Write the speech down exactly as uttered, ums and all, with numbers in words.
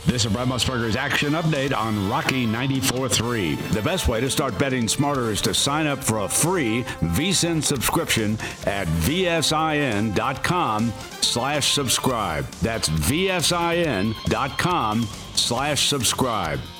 This is Brad Musburger's Action Update on Rocky ninety-four point three. The best way to start betting smarter is to sign up for a free V S I N subscription at vsin.com slash subscribe. That's vsin.com slash subscribe.